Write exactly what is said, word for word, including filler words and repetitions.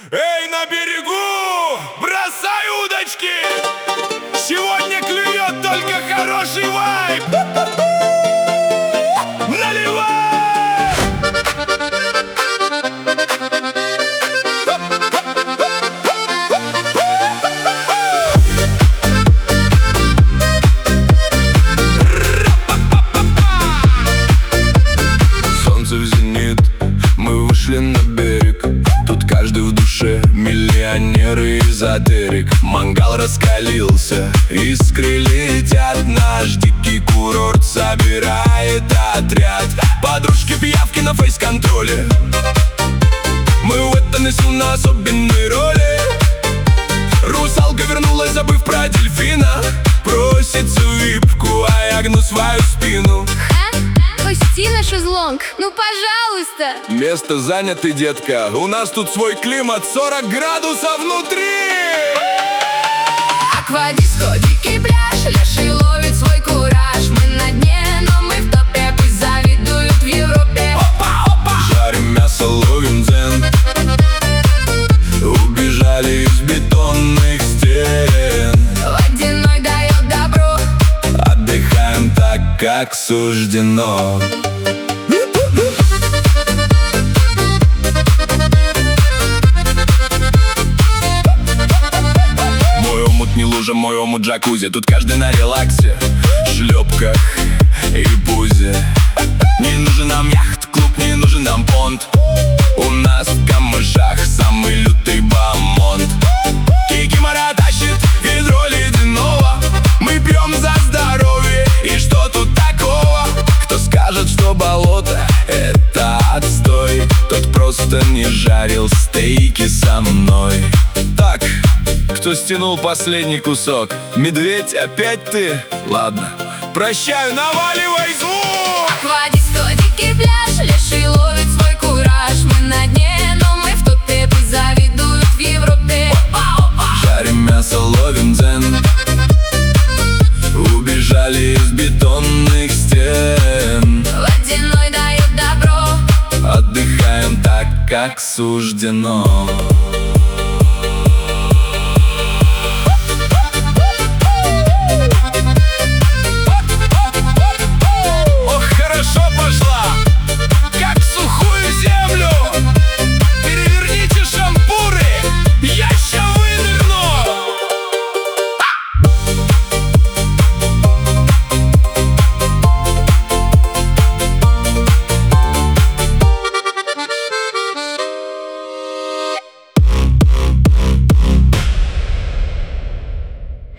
Эй, на берегу, бросай удочки! Сегодня клюет только хороший вайб! Наливай! Солнце в зенит, мы вышли на берег. Тут каждый в душе миллионер и эзотерик. Мангал раскалился, искры летят. Наш дикий курорт собирает отряд. Подружки пиявки на фейс-контроле. Мы в это несем на особенной роли. Русалка вернулась, забыв про дельфина. Просится випку, а я гну свою спину. Пусти на шезлонг, ну пожалуйста. Место занято, детка. У нас тут свой климат, сорок градусов внутри. Аквадиско, дикий пляж, леший ловит свой кураж. Мы на дне, но мы в топе, пусть завидуют в Европе. Опа, опа! Жарим мясо, ловим дзен. Убежали из бетонных стен. Водяной дает добро. Отдыхаем так, как суждено. Мой омут не лужа, мой омут джакузи. Тут каждый на релаксе, шлепках и бузе. Не нужен нам яхт-клуб, не нужен нам понт. У нас в камышах самый лютый бамонт. Кикимора тащит ведро ледяного. Мы пьем за здоровье, и что тут такого? Кто скажет, что болото — это отстой, тот просто не жарил стейки со мной. Так, кто стянул последний кусок? Медведь, опять ты? Ладно, прощаю, наваливай звук! Аквадиско, дикий пляж, леший ловит свой кураж. Мы на дне, но мы в топе, пусть завидуют в Европе. Опа, опа! Жарим мясо, ловим дзен. Убежали из бетонных стен. Водяной дает добро. Отдыхаем так, как суждено.